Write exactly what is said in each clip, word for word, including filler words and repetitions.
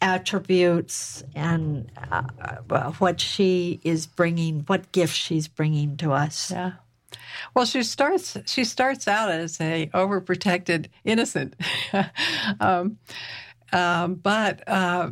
attributes and uh, what she is bringing, what gift she's bringing to us. Yeah. Well, she starts. She starts out as a overprotected innocent, um, uh, but uh,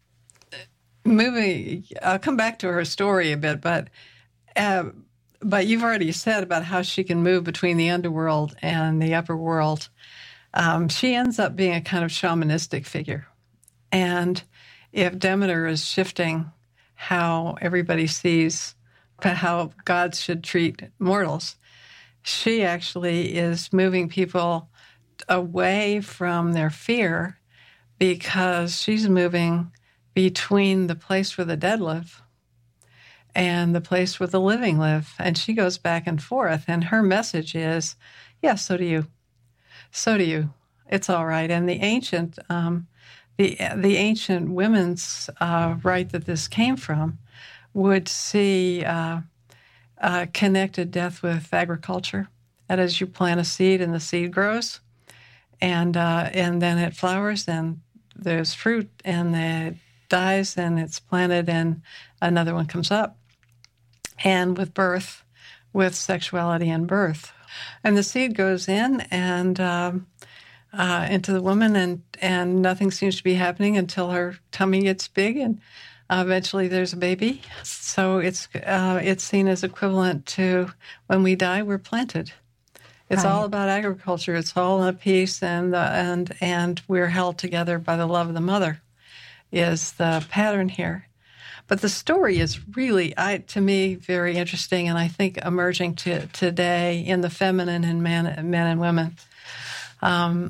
moving. I'll come back to her story a bit, but uh, but you've already said about how she can move between the underworld and the upper world. Um, she ends up being a kind of shamanistic figure, and if Demeter is shifting how everybody sees how gods should treat mortals, she actually is moving people away from their fear because she's moving between the place where the dead live and the place where the living live. And she goes back and forth. And her message is, yeah, so do you. So do you. It's all right. And the ancient, um, the the ancient women's uh, rite that this came from would see uh, uh, connected death with agriculture. That is, you plant a seed and the seed grows, and uh, and then it flowers and there's fruit and it dies and it's planted and another one comes up. And with birth, with sexuality and birth, and the seed goes in and um, uh, into the woman, and and nothing seems to be happening until her tummy gets big and. Uh, eventually, there's a baby, so it's uh, it's seen as equivalent to when we die, we're planted. It's right. all about agriculture. It's all in a piece, and uh, and and we're held together by the love of the mother, is the pattern here. But the story is really, I to me, very interesting, and I think emerging to today in the feminine in men, men and women. Um,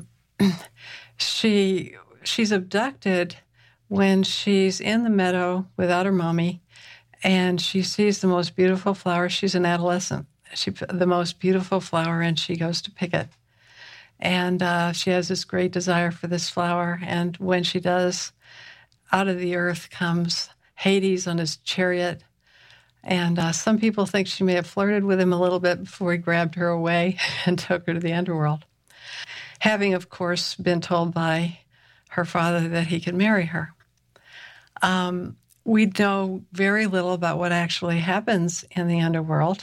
she she's abducted. When she's in the meadow without her mommy, and she sees the most beautiful flower. She's an adolescent. She the most beautiful flower, and she goes to pick it. And uh, she has this great desire for this flower. And when she does, out of the earth comes Hades on his chariot. And uh, some people think she may have flirted with him a little bit before he grabbed her away and took her to the underworld, having, of course, been told by her father that he could marry her. Um, we know very little about what actually happens in the underworld.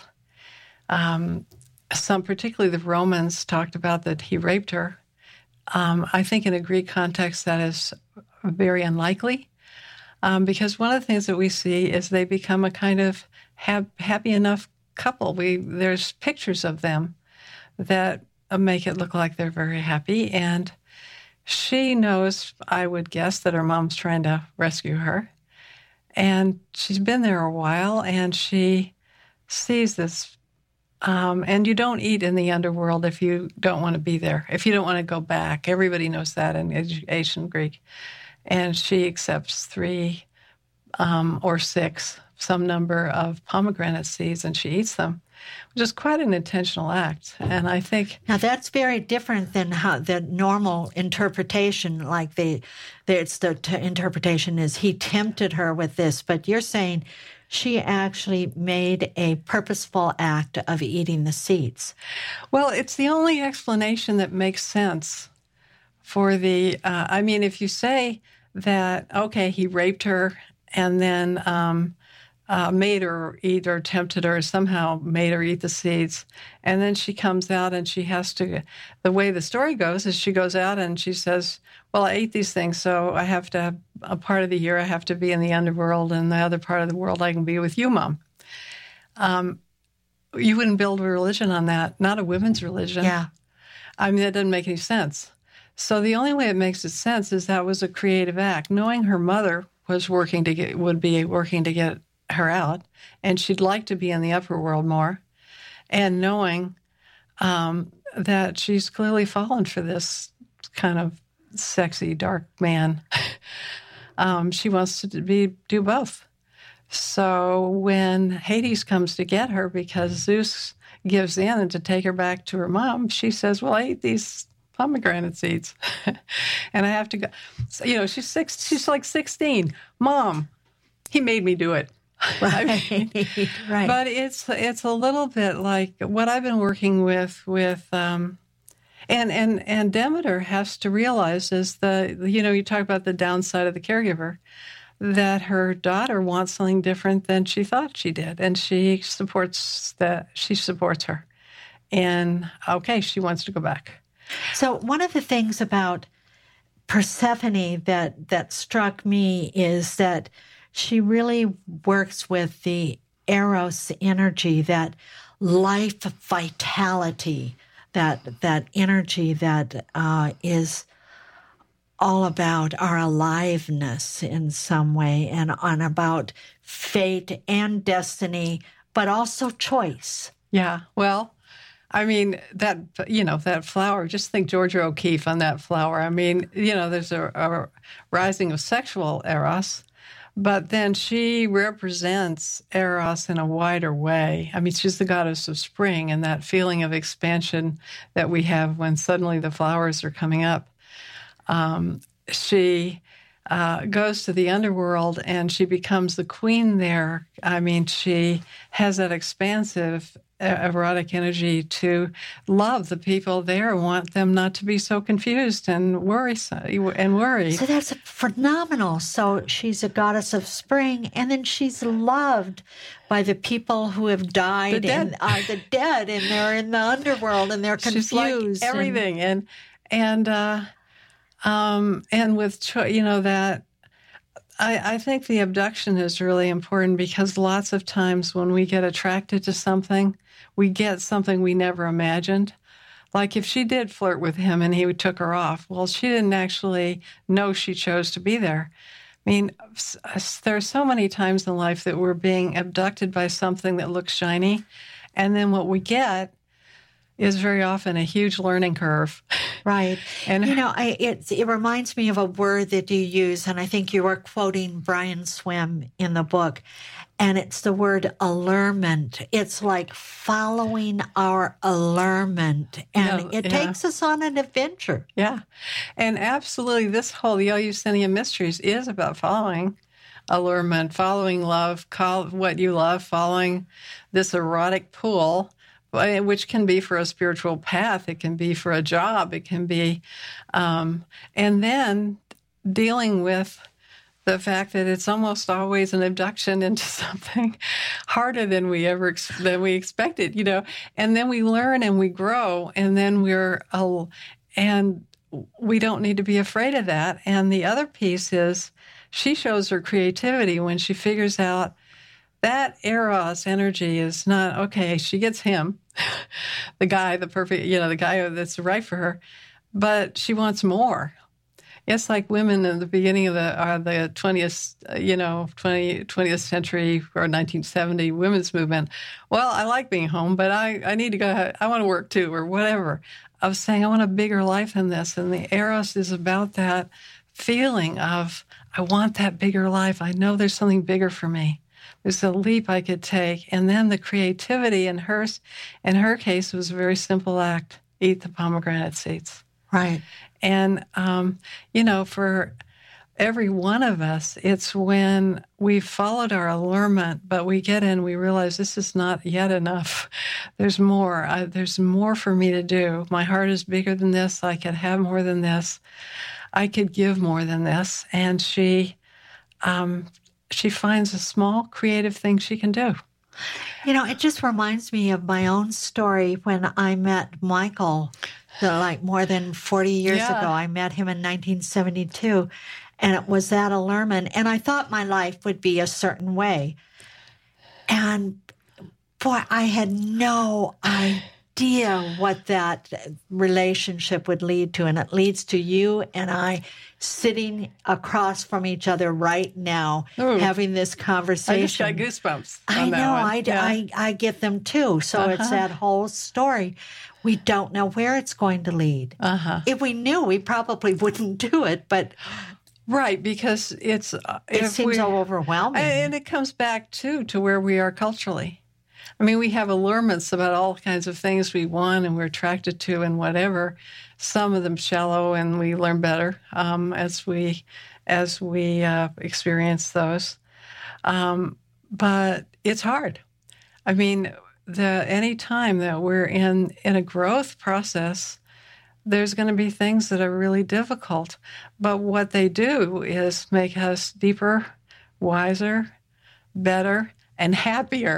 Um, some, particularly the Romans, talked about that he raped her. Um, I think in a Greek context that is very unlikely, um, because one of the things that we see is they become a kind of ha- happy enough couple. We there's pictures of them that make it look like they're very happy, and she knows, I would guess, that her mom's trying to rescue her. And she's been there a while, and she sees this. Um, and you don't eat in the underworld if you don't want to be there, if you don't want to go back. Everybody knows that in ancient Greek. And she accepts three um, or six, some number of pomegranate seeds, and she eats them, which is quite an intentional act. And I think now that's very different than how the normal interpretation, like the, the it's the t- interpretation is he tempted her with this, but you're saying she actually made a purposeful act of eating the seeds. Well, it's the only explanation that makes sense for the. Uh, I mean, if you say that, okay, he raped her and then. Um, Uh, made her eat or tempted her, somehow made her eat the seeds. And then she comes out and she has to, the way the story goes is she goes out and she says, well, I ate these things, so I have to, a part of the year I have to be in the underworld, and the other part of the world I can be with you, Mom. Um, you wouldn't build a religion on that, not a women's religion. Yeah. I mean, that doesn't make any sense. So the only way it makes it sense is that was a creative act. Knowing her mother was working to get, would be working to get her out, and she'd like to be in the upper world more, and knowing um, that she's clearly fallen for this kind of sexy, dark man, um, she wants to be do both. So when Hades comes to get her because Zeus gives in and to take her back to her mom, she says, well, I ate these pomegranate seeds, and I have to go. So, you know, she's six. She's like sixteen. Mom, he made me do it. Right. I mean, right. But it's it's a little bit like what I've been working with with um, And and and Demeter has to realize is the you know you talk about the downside of the caregiver, that her daughter wants something different than she thought she did, and she supports that she supports her, and okay, she wants to go back. So one of the things about Persephone that that struck me is that she really works with the Eros energy, that life vitality, that that energy that uh, is all about our aliveness in some way, and on about fate and destiny, but also choice. Yeah, well, I mean, that, you know, that flower, just think Georgia O'Keeffe on that flower. I mean, you know, there's a, a rising of sexual eros, but then she represents eros in a wider way. I mean, she's the goddess of spring, and that feeling of expansion that we have when suddenly the flowers are coming up. Um, she uh, goes to the underworld and she becomes the queen there. I mean, she has that expansive erotic energy to love the people there, want them not to be so confused and worrisome and worried. So that's phenomenal. So she's a goddess of spring, and then she's loved by the people who have died, the dead. and are the dead, and they're in the underworld, and they're confused. She's like everything, and and uh, um, and with cho- you know that. I, I think the abduction is really important, because lots of times when we get attracted to something, we get something we never imagined. Like if she did flirt with him and he took her off, well, she didn't actually know she chose to be there. I mean, there are so many times in life that we're being abducted by something that looks shiny, and then what we get is very often a huge learning curve. Right. And you know, I, it, it reminds me of a word that you use, and I think you were quoting Brian Swimme in the book, and it's the word allurement. It's like following our allurement, and No, it yeah. takes us on an adventure. Yeah. And absolutely, this whole the Eleusinian Mysteries is about following allurement, following love, call what you love, following this erotic pool, which can be for a spiritual path, it can be for a job, it can be, um, and then dealing with the fact that it's almost always an abduction into something harder than we ever ex- than we expected, you know. And then we learn and we grow, and then we're, uh, and we don't need to be afraid of that. And the other piece is, she shows her creativity when she figures out that Eros energy is not, okay, she gets him, the guy, the perfect, you know, the guy that's right for her, but she wants more. It's like women in the beginning of the uh, the twentieth, uh, you know, twentieth, twentieth century or nineteen seventy women's movement. Well, I like being home, but I, I need to go, I want to work too, or whatever. I was saying I want a bigger life than this. And the Eros is about that feeling of, I want that bigger life. I know there's something bigger for me. There's a leap I could take. And then the creativity in her, in her case was a very simple act, eat the pomegranate seeds. Right. And, um, you know, for every one of us, it's when we've followed our allurement, but we get in, we realize this is not yet enough. There's more. I, there's more for me to do. My heart is bigger than this. I could have more than this. I could give more than this. And she... Um, she finds a small creative thing she can do. You know, it just reminds me of my own story when I met Michael, like more than forty years yeah. ago. I met him in nineteen seventy-two, and it was that allurement. And I thought my life would be a certain way. And boy, I had no idea what that relationship would lead to. And it leads to you and I sitting across from each other right now, Ooh. having this conversation. I just got goosebumps. I know, I, yeah. I, I get them too. So uh-huh. it's that whole story. We don't know where it's going to lead. Uh-huh. If we knew, we probably wouldn't do it, but... Right, because it's... Uh, it seems we, so overwhelming. And it comes back, too, to where we are culturally. I mean, we have allurements about all kinds of things we want and we're attracted to and whatever. Some of them shallow, and we learn better um, as we as we uh, experience those. Um, but it's hard. I mean, the any time that we're in in a growth process, there's going to be things that are really difficult. But what they do is make us deeper, wiser, better, and happier.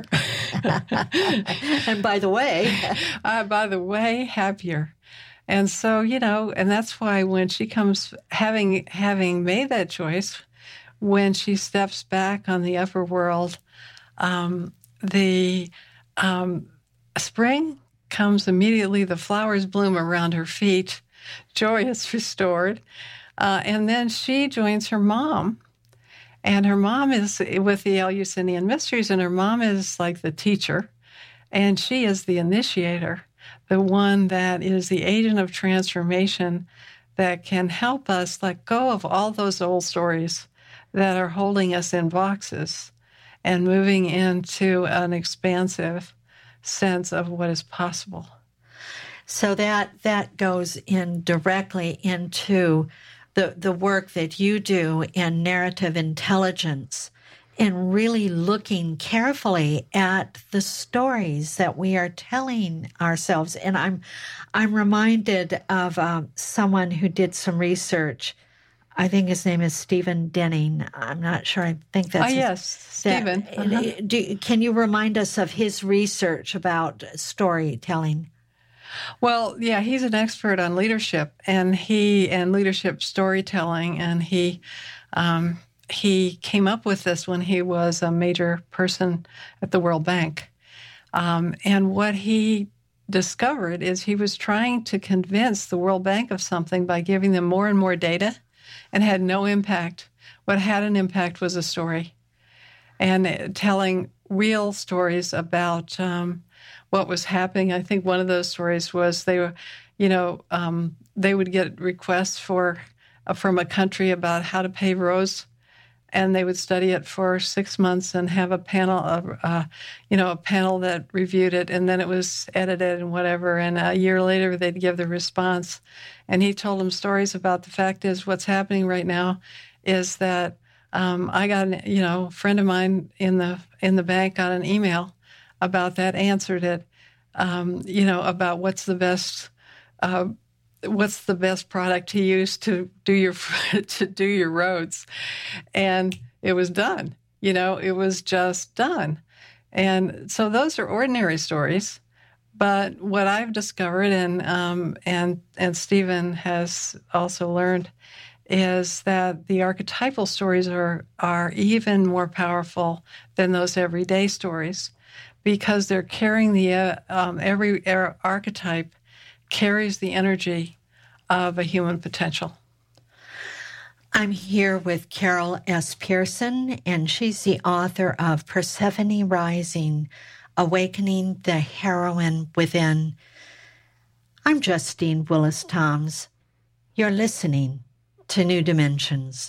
And by the way, uh, by the way, happier. And so, you know, and that's why when she comes, having having made that choice, when she steps back on the upper world, um, the um, spring comes immediately. The flowers bloom around her feet. Joy is restored. Uh, and then she joins her mom. And her mom is with the Eleusinian Mysteries, and her mom is like the teacher. And she is the initiator, the one that is the agent of transformation that can help us let go of all those old stories that are holding us in boxes and moving into an expansive sense of what is possible. So that that goes in directly into the, the work that you do in narrative intelligence, in really looking carefully at the stories that we are telling ourselves. And I'm I'm reminded of um, someone who did some research. I think his name is Stephen Denning. I'm not sure. I think that's... Oh, yes, Stephen. That, uh-huh. do, can you remind us of his research about storytelling? Well, yeah, he's an expert on leadership and he and leadership storytelling, and he um, he came up with this when he was a major person at the World Bank. Um, and what he discovered is he was trying to convince the World Bank of something by giving them more and more data, and had no impact. What had an impact was a story, and telling real stories about um, what was happening. I think one of those stories was they were, you know, um, they would get requests for uh, from a country about how to pave roads, and they would study it for six months and have a panel, of, uh, you know, a panel that reviewed it, and then it was edited and whatever. And a year later, they'd give the response. And he told them stories about the fact is what's happening right now is that um, I got, you know, a friend of mine in the in the bank got an email about that, answered it, um, you know, about what's the best. Uh, what's the best product to use to do your to do your roads, and it was done. You know, it was just done. And so those are ordinary stories. But what I've discovered, and um, and and Stephen has also learned, is that the archetypal stories are are even more powerful than those everyday stories, because they're carrying the uh, um, every er- archetype carries the energy of a human potential. I'm here with Carol S. Pearson, and she's the author of Persephone Rising, Awakening the Heroine Within. I'm Justine Willis-Toms. You're listening to New Dimensions.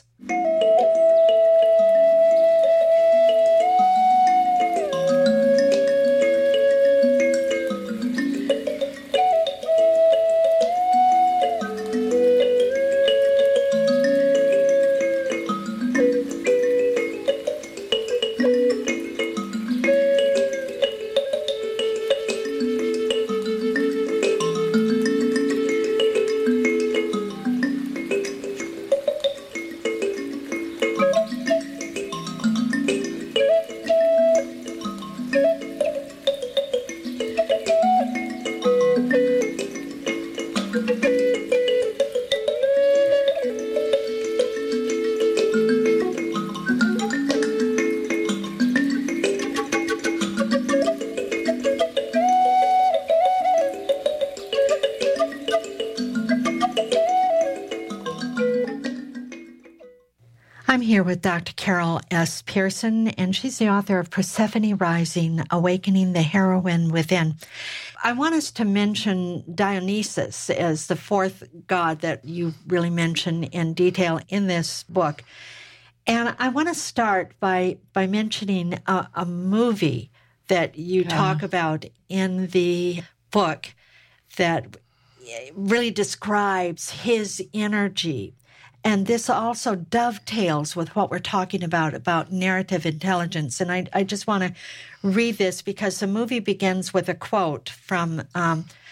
I'm here with Doctor Carol S. Pearson, and she's the author of Persephone Rising, Awakening the Heroine Within. I want us to mention Dionysus as the fourth god that you really mention in detail in this book. And I want to start by, by mentioning a, a movie that you yeah. talk about in the book that really describes his energy. And this also dovetails with what we're talking about, about narrative intelligence. And I, I just want to read this because the movie begins with a quote from um,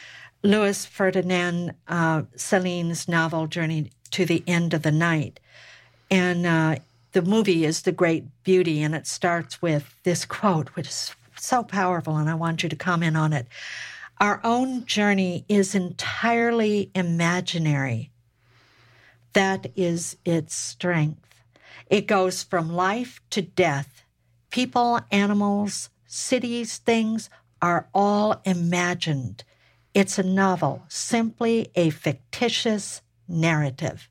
Louis Ferdinand uh, Celine's novel Journey to the End of the Night. And uh, the movie is The Great Beauty, and it starts with this quote, which is so powerful, and I want you to comment on it. Our own journey is entirely imaginary. That is its strength. It goes from life to death. People, animals, cities, things are all imagined. It's a novel, simply a fictitious narrative.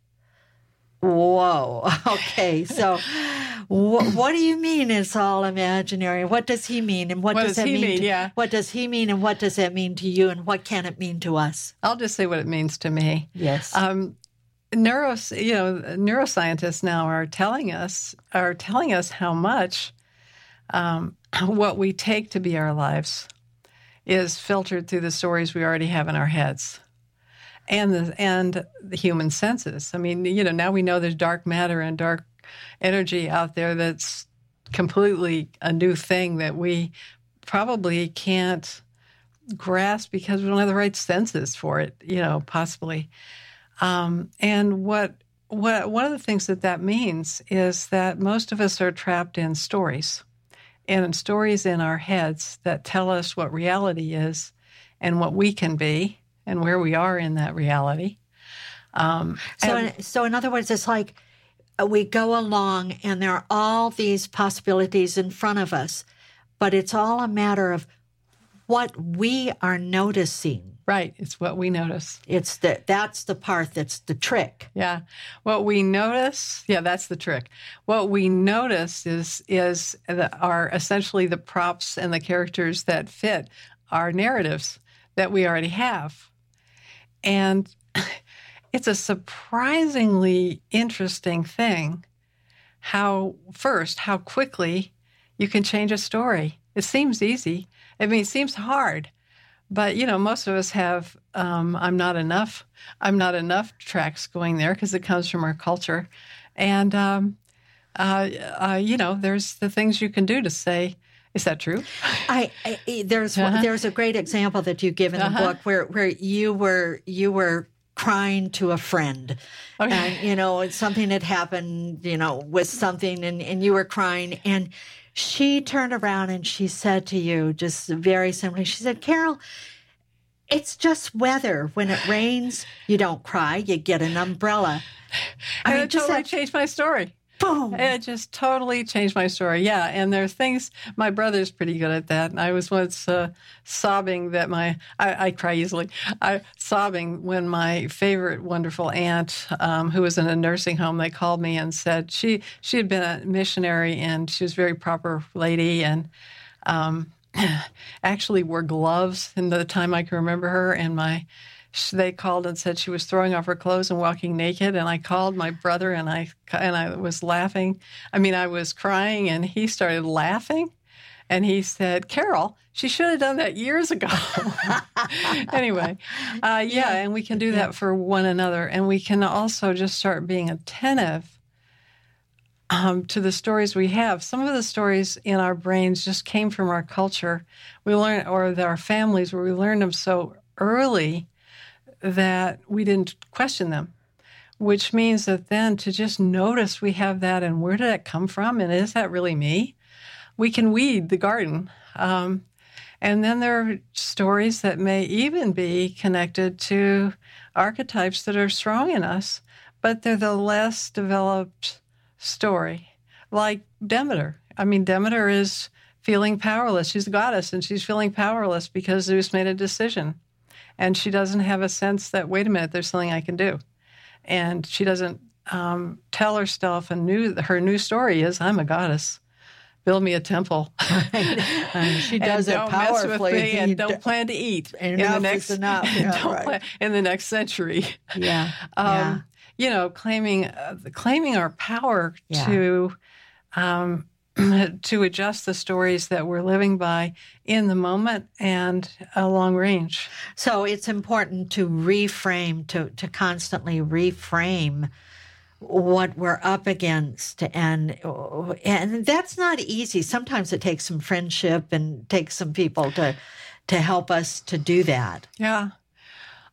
Whoa. Okay, so wh- what do you mean it's all imaginary? What does he mean? And what, What does does that he mean? mean? to, Yeah. What does he mean? And what does that mean to you? And what can it mean to us? I'll just say what it means to me. Yes. Um, neuros, you know, neuroscientists now are telling us are telling us how much um, what we take to be our lives is filtered through the stories we already have in our heads, and the and the human senses. I mean, you know, now we know there's dark matter and dark energy out there that's completely a new thing that we probably can't grasp because we don't have the right senses for it, you know, possibly. Um, and what what one of the things that that means is that most of us are trapped in stories, and stories in our heads that tell us what reality is and what we can be and where we are in that reality. Um, so, and, in, so in other words, it's like we go along and there are all these possibilities in front of us, but it's all a matter of what we are noticing. right, it's what we notice. It's the that's the part that's the trick. Yeah. What we notice, yeah, that's the trick. What we notice is is the, are essentially the props and the characters that fit our narratives that we already have. And it's a surprisingly interesting thing how, first, how quickly you can change a story. It seems easy. I mean, it seems hard. But, you know, most of us have um, I'm not enough. I'm not enough tracks going there because it comes from our culture. And, um, uh, uh, you know, there's the things you can do to say, is that true? I, I there's Uh-huh. there's a great example that you give in the Uh-huh. book where, where you were you were crying to a friend. Okay. And, you know, something had happened, you know, with something and, and you were crying. And she turned around and she said to you, just very simply, she said, Carol, it's just weather. When it rains, you don't cry, you get an umbrella. I And mean, it just totally that, changed my story. boom. It just totally changed my story. Yeah, and there are things, my brother's pretty good at that. And I was once uh, sobbing that my, I, I cry easily, I sobbing when my favorite wonderful aunt, um, who was in a nursing home, they called me and said she, she had been a missionary and she was a very proper lady and um, actually wore gloves in the time I can remember her. And my they called and said she was throwing off her clothes and walking naked. And I called my brother and I and I was laughing. I mean, I was crying and he started laughing. And he said, Carol, she should have done that years ago. Anyway, uh, yeah, and we can do that for one another. And we can also just start being attentive um, to the stories we have. Some of the stories in our brains just came from our culture. We learned, or our families, where we learned them so early that we didn't question them, which means that then to just notice we have that and where did that come from and is that really me? We can weed the garden. Um, and then there are stories that may even be connected to archetypes that are strong in us, but they're the less developed story, like Demeter. I mean, Demeter is feeling powerless. She's a goddess and she's feeling powerless because Zeus made a decision. And she doesn't have a sense that, wait a minute, there's something I can do. And she doesn't um, tell herself a new, her new story is, I'm a goddess. Build me a temple. And she does and it don't powerfully. mess with me and don't plan to eat Enough in the is next enough. Yeah, don't right. plan, in the next century. Yeah. Um, yeah. You know, claiming uh, claiming our power Yeah. to um, to adjust the stories that we're living by in the moment and a long range. So it's important to reframe, to, to constantly reframe what we're up against. And, and that's not easy. Sometimes it takes some friendship and takes some people to, to help us to do that. Yeah.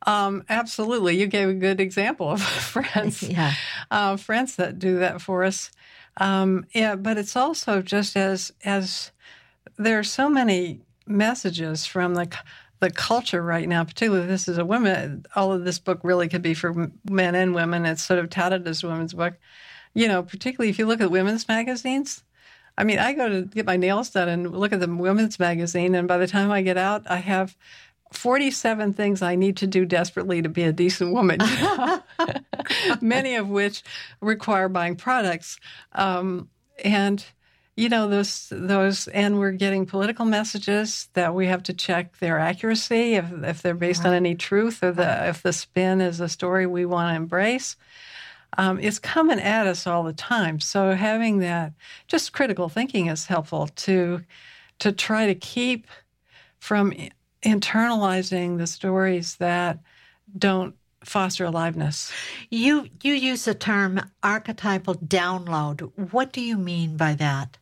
Um, absolutely. You gave a good example of friends, Yeah. uh, friends that do that for us. Um, yeah, but it's also just as as there are so many messages from the the culture right now, particularly this is a women. All of this book really could be for men and women. It's sort of touted as a women's book. You know, particularly if you look at women's magazines. I mean, I go to get my nails done and look at the women's magazine, and by the time I get out, I have forty-seven things I need to do desperately to be a decent woman, you know? Many of which require buying products. Um, and, you know, those, those, and we're getting political messages that we have to check their accuracy, if, if they're based on any truth, or the, if the spin is a story we want to embrace. Um, it's coming at us all the time. So having that, just critical thinking is helpful to, to try to keep from internalizing the stories that don't foster aliveness. You you use the term archetypal download. What do you mean by that?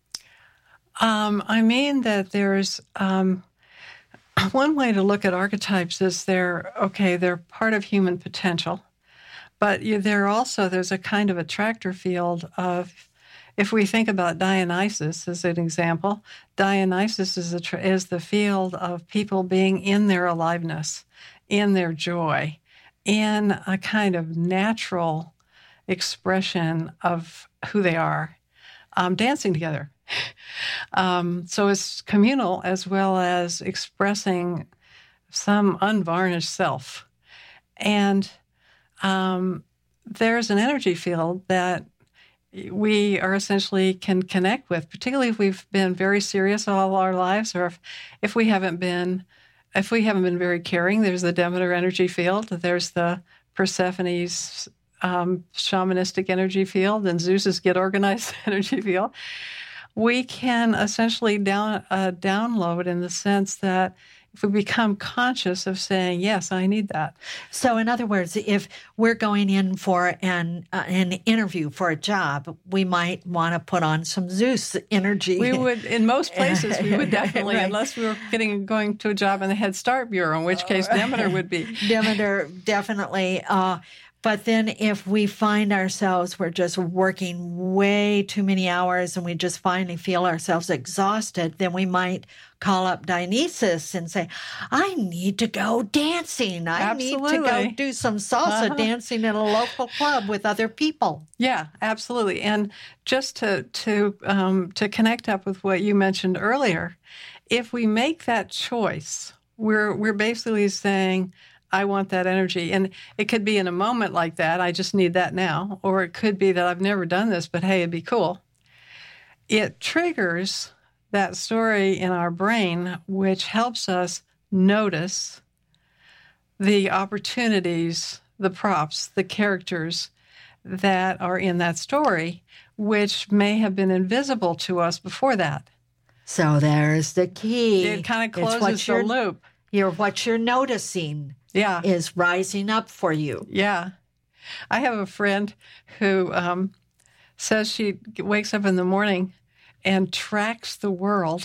Um, I mean that there's um, one way to look at archetypes is they're okay. They're part of human potential, but you, they're also there's a kind of attractor field of. If we think about Dionysus as an example, Dionysus is, a, is the field of people being in their aliveness, in their joy, in a kind of natural expression of who they are, um, dancing together. um, so it's communal as well as expressing some unvarnished self. And um, there's an energy field that we are essentially can connect with, particularly if we've been very serious all our lives, or if, if we haven't been, if we haven't been very caring. There's the Demeter energy field. There's the Persephone's um, shamanistic energy field, and Zeus's get organized energy field. We can essentially down uh, download in the sense that if we become conscious of saying, yes, I need that. So in other words, if we're going in for an uh, an interview for a job, we might want to put on some Zeus energy. We would, in most places, we would definitely, right. unless we were getting going to a job in the Head Start Bureau, in which case Demeter would be. Demeter, definitely. Uh, But then if we find ourselves, we're just working way too many hours and we just finally feel ourselves exhausted, then we might call up Dionysus and say, I need to go dancing. I Absolutely. need to go do some salsa Uh-huh. dancing at a local club with other people. Yeah, absolutely. And just to to um, to connect up with what you mentioned earlier, if we make that choice, we're we're basically saying, I want that energy. And it could be in a moment like that, I just need that now. Or it could be that I've never done this, but hey, it'd be cool. It triggers that story in our brain, which helps us notice the opportunities, the props, the characters that are in that story, which may have been invisible to us before that. So there's the key. It kind of It's what closes the you're- loop. You're, what you're noticing Yeah. is rising up for you. Yeah. I have a friend who um, says she wakes up in the morning and tracks the world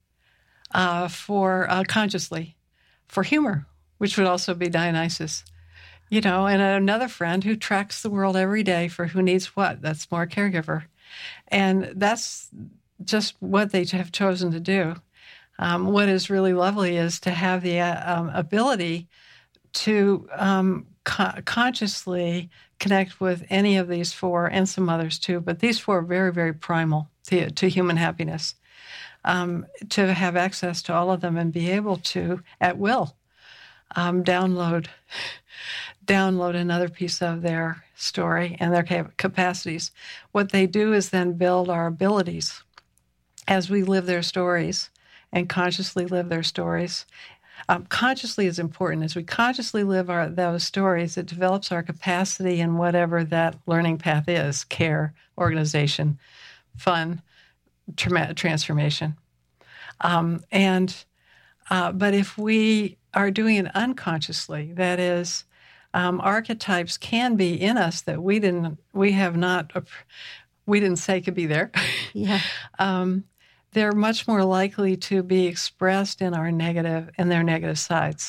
uh, for uh, consciously for humor, which would also be Dionysus. You know, and another friend who tracks the world every day for who needs what. That's more caregiver. And that's just what they have chosen to do. Um, what is really lovely is to have the uh, um, ability to um, co- consciously connect with any of these four, and some others too, but these four are very, very primal to, to human happiness. Um, to have access to all of them and be able to, at will, um, download download another piece of their story and their cap- capacities. What they do is then build our abilities as we live their stories and consciously live their stories. Um, consciously is important. As we consciously live our, those stories, it develops our capacity in whatever that learning path is: care, organization, fun, tra- transformation. Um, and uh, but if we are doing it unconsciously, that is, um, archetypes can be in us that we didn't, we have not, we didn't say could be there. Yeah. um, they're much more likely to be expressed in our negative, in their negative sides.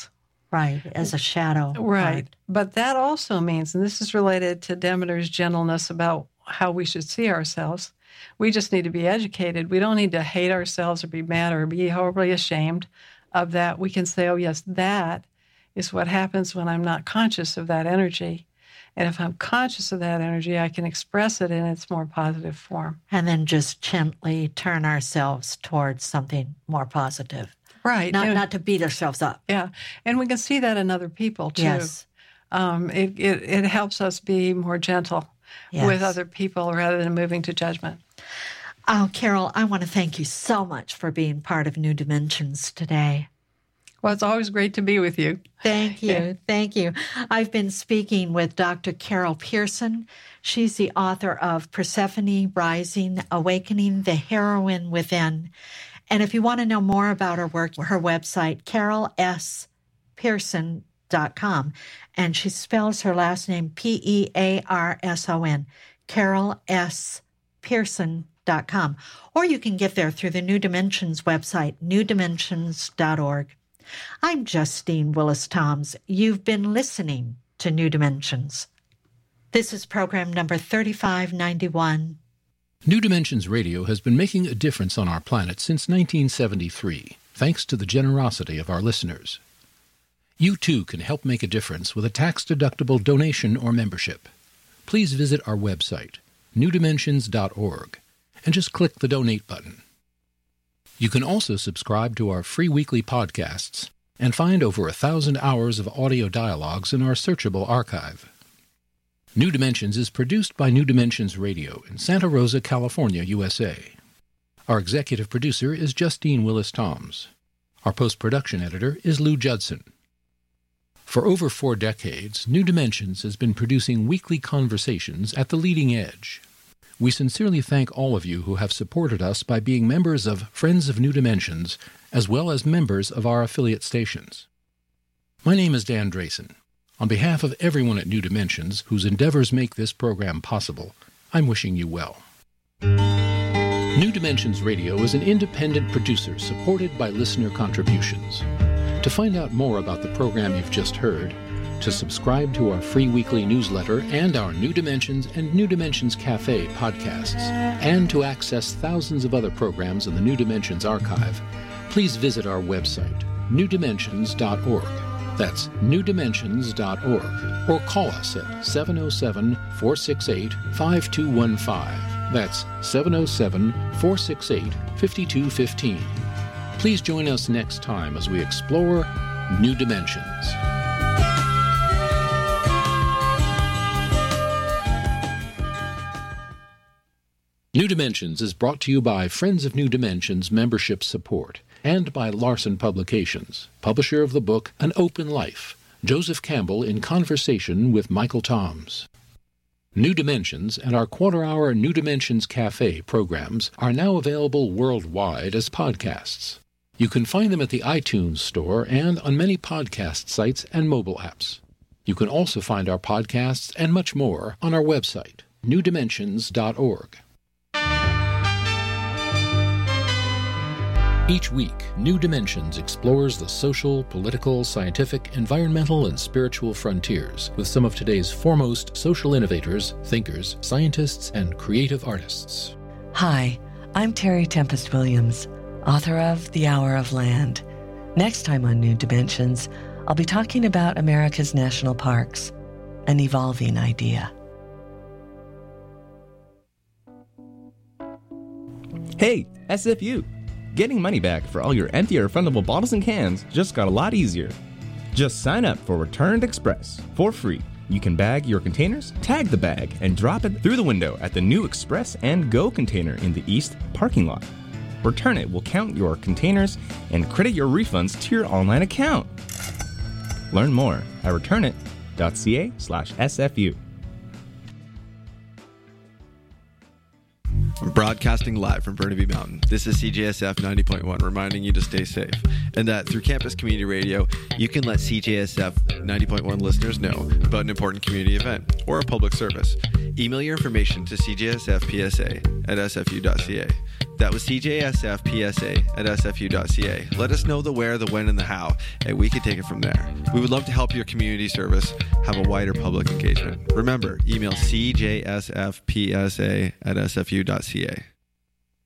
Right, as a shadow. Right. part. But that also means, and this is related to Demeter's gentleness about how we should see ourselves, we just need to be educated. We don't need to hate ourselves or be mad or be horribly ashamed of that. We can say, oh, yes, that is what happens when I'm not conscious of that energy. And if I'm conscious of that energy, I can express it in its more positive form. And then just gently turn ourselves towards something more positive. Right. Not and, not to beat ourselves up. Yeah. And we can see that in other people, too. Yes. Um, it, it, it helps us be more gentle Yes. with other people rather than moving to judgment. Oh, Carol, I want to thank you so much for being part of New Dimensions today. Well, it's always great to be with you. Thank you. Yeah. Thank you. I've been speaking with Doctor Carol Pearson. She's the author of Persephone Rising, Awakening the Heroine Within. And if you want to know more about her work, her website, carol s pearson dot com. And she spells her last name P E A R S O N, carol s pearson dot com. Or you can get there through the New Dimensions website, new dimensions dot org. I'm Justine Willis-Toms. You've been listening to New Dimensions. This is program number thirty-five ninety-one. New Dimensions Radio has been making a difference on our planet since nineteen seventy-three, thanks to the generosity of our listeners. You too can help make a difference with a tax-deductible donation or membership. Please visit our website, new dimensions dot org, and just click the Donate button. You can also subscribe to our free weekly podcasts and find over a thousand hours of audio dialogues in our searchable archive. New Dimensions is produced by New Dimensions Radio in Santa Rosa, California, U S A. Our executive producer is Justine Willis-Toms. Our post-production editor is Lou Judson. For over four decades, New Dimensions has been producing weekly conversations at the leading edge. We sincerely thank all of you who have supported us by being members of Friends of New Dimensions, as well as members of our affiliate stations. My name is Dan Drayson. On behalf of everyone at New Dimensions, whose endeavors make this program possible, I'm wishing you well. New Dimensions Radio is an independent producer supported by listener contributions. To find out more about the program you've just heard, to subscribe to our free weekly newsletter and our New Dimensions and New Dimensions Cafe podcasts, and to access thousands of other programs in the New Dimensions archive, please visit our website, new dimensions dot org. That's new dimensions dot org, or call us at seven oh seven, four six eight, five two one five. That's seven oh seven, four six eight, five two one five. Please join us next time as we explore New Dimensions. New Dimensions is brought to you by Friends of New Dimensions membership support and by Larson Publications, publisher of the book An Open Life, Joseph Campbell in conversation with Michael Toms. New Dimensions and our quarter-hour New Dimensions Cafe programs are now available worldwide as podcasts. You can find them at the iTunes Store and on many podcast sites and mobile apps. You can also find our podcasts and much more on our website, new dimensions dot org. Each week, New Dimensions explores the social, political, scientific, environmental, and spiritual frontiers with some of today's foremost social innovators, thinkers, scientists, and creative artists. Hi, I'm Terry Tempest Williams, author of The Hour of Land. Next time on New Dimensions, I'll be talking about America's national parks, an evolving idea. Hey, S F U! Getting money back for all your empty or refundable bottles and cans just got a lot easier. Just sign up for Returned Express for free. You can bag your containers, tag the bag, and drop it through the window at the new Express and Go container in the East parking lot. Return It will count your containers and credit your refunds to your online account. Learn more at return it dot c a slash S F U. Broadcasting live from Burnaby Mountain, this is C J S F ninety point one reminding you to stay safe, and that through Campus Community Radio, you can let C J S F ninety point one listeners know about an important community event or a public service. Email your information to c j s f p s a at s f u dot c a. That was c j s f p s a at s f u dot c a. Let us know the where, the when, and the how, and we can take it from there. We would love to help your community service have a wider public engagement. Remember, email c j s f p s a at s f u dot c a.